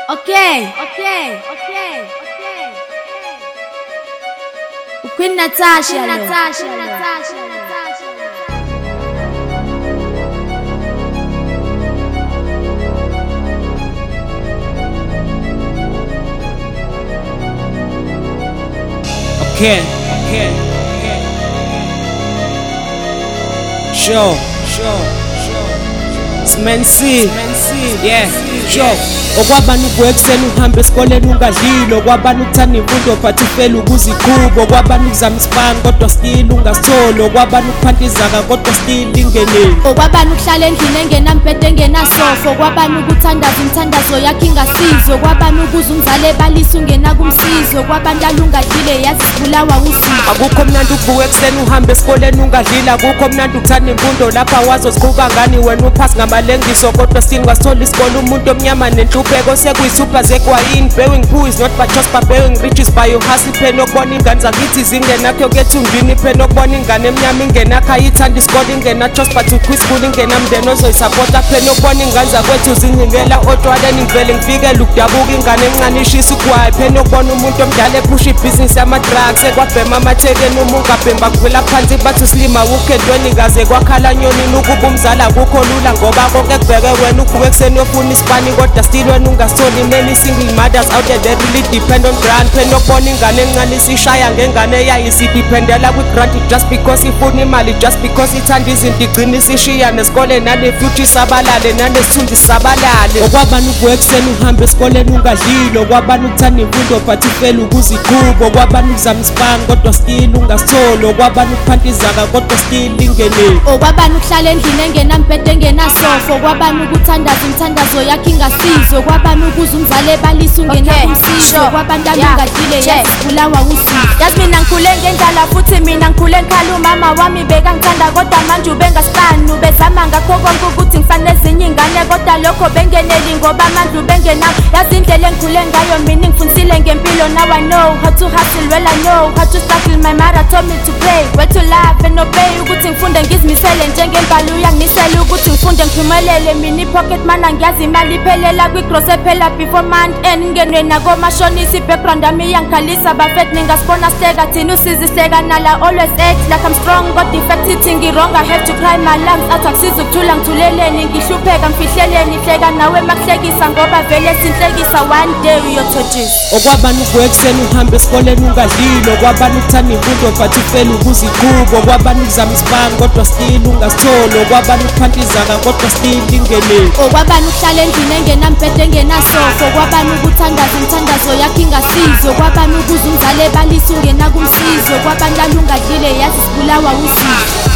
Okay. Queen Natasha. Okay. Sure. Simensi. Yeah. Sure. Okwabani kwekuseni uhambe esikoleni ungadlile, okwabani ukuthanda imfundo but ufela ukuzikhuba, okwabani ukuzama isibani kodwa still ungasitholi, okwabani ukuphanta izaka kodwa still ingenile, okwabani ukuhlala endlini engenampete engenasofo, okwabani ukuthandaza imithandazo yakhe ingasizo, okwabani ukuze umzali ebalise ungena kumsizo, okwabani alungadlile yazi sibulawa uzimo. Akukho mnandi ukuvuka ekuseni uhambe esikoleni ungadlile, akukho mnandi ukuthanda imfundo lapha wazoziqhuba ngani wena uphasi ngamalengiso kodwa still ungasitholi isikole, umuntu omnyama nenhlupheko sekuyisupha zekwayini. Bearing poor is not but just by bearing riches by your hustle. Phela okubona ingane zakithi zingenakho kethunjini, phela okubona ingane emnyama ingenakho ayithanda isikole, ingena just but ukwischool ingena mndeni ozoyisapota, phela okubona ingane zakwethu zinyingela otshwaleni ngivele ngifikele ukudabuka ingane encane ishisa ugwayi, phela okubona umuntu omdala ephusha ibhizinisi yama-drugs ekwabhema amathekeni uma ungabhemba kuvela phansi bathi usilima wukho entweni kaze kwakhala nyonini. Ukuba umzali akukho lula ngoba konke kubheke wena, uvuka ekuseni yofuna isipani kodwa still wena ungasitholi. Many single mothers out there they really depend on grant, phela okubona ingane encane isishaya ngengane eyayo isidiphendela kwi-grant just because ifuna imali, just because ithanda izinto igcina isishiya nesikole nane-future isabalale nanesithunzi sisabalale. Okwabani uvuka ekuseni uhambe esikoleni ungadlile, okwabani ukuthanda imfundo but ufela ukuziqhuba, okwabani ukuzama isibani kodwa still ungasitholi, okwabani ukuphanta izaka kodwa still ingenile, okwabani ukuhlala endlini engenampete engenasofo, okwabani ukuthandaza imithandazo yakhe ingasizo, okwabani ukuze umzali ebalise ungena kumsizo, okwabani alungadlile yazi sibulawa uzimo. Yazi mina ngikhule ngendlala futhi mina ngikhule ngikhala umama wami bekangithanda kodwa manje ubengasibani, ubezama ngakho konke ukuthi ngifane ezinye ingane kodwa lokho bengeneli ngoba amandla ubengenawo. Yazi indlela engikhule ngayo mina ngifundisile ngempilo, now I know how to hustle, well I know how to struggle. My mother told me to pray, where to laugh and obey, ukuthi ngifunde ngizimisele njengembali uyanginisela ukuthi ngifunde ngiphumelele. Mina i-pocket man angiyazi imali iphelela kwi-gross ephela before month end, ngenwe nakomashonisa i-background yami iyangikhalisa bafet ningasibona siteka thina usiziseka nala always act like I'm strong but defect hitting wrong. I have to cry my lungs out, akusiza ukuthula ngithuleleni, ngihlupheka ngifihleleni, hleka nawe makuhlekisa ngoba vele sinhlekisa one day uyothotshisa. Okwabani uvuka ekuseni uhambe esikoleni ungadlile, okwabani ukuthanda imfundo but ufela ukuziqhuba, okwabani ukuzama isibani kodwa still ungasitholi, okwabani ukuphanta izaka kodwa still ingenile, okwabani ukuhlala endlini engenampete engenasofo, okwabani ukuthandaza imithandazo yakhe ingasizo, okwabani ukuze umzali ebalise ungena kumsizo, okwabani alungadlile yazi sibulawa uzimo.